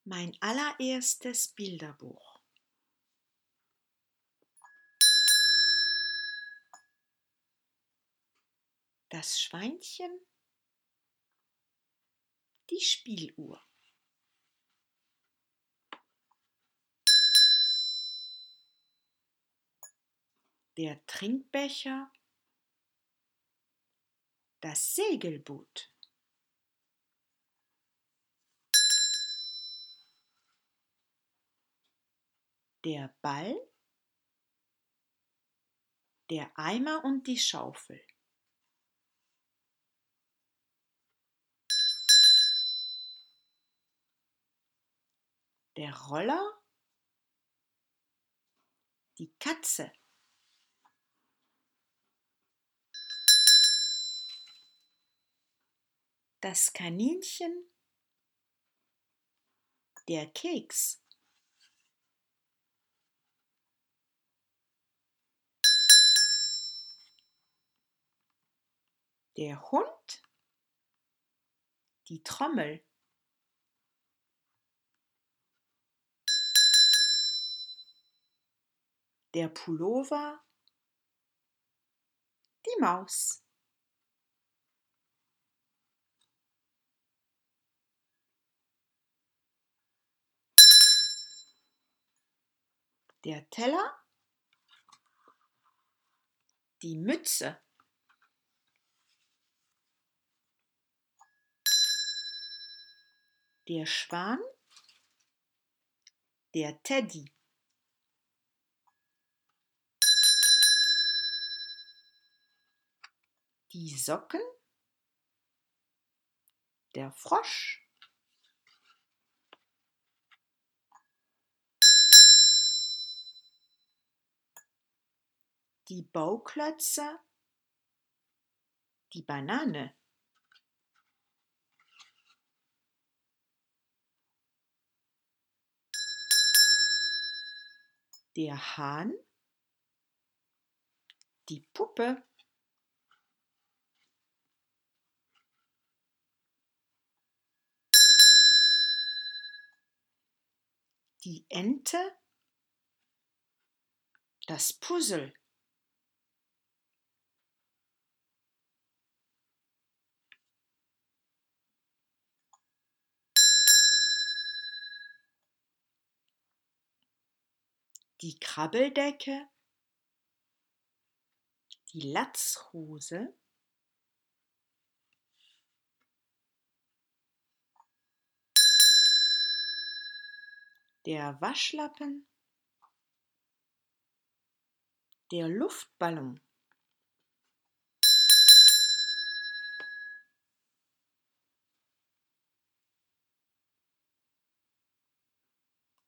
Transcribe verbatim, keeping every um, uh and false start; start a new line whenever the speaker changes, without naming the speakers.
Mein allererstes Bilderbuch. Das Schweinchen, die Spieluhr. Der Trinkbecher, das Segelboot. Der Ball, der Eimer und die Schaufel. Der Roller, die Katze. Das Kaninchen, der Keks. Der Hund, die Trommel. Der Pullover, die Maus. Der Teller, die Mütze. Der Schwan, der Teddy. Die Socken, der Frosch. Die Bauklötze, die Banane. Der Hahn, die Puppe. Die Ente, das Puzzle. Die Krabbeldecke, die Latzhose. Der Waschlappen, der Luftballon.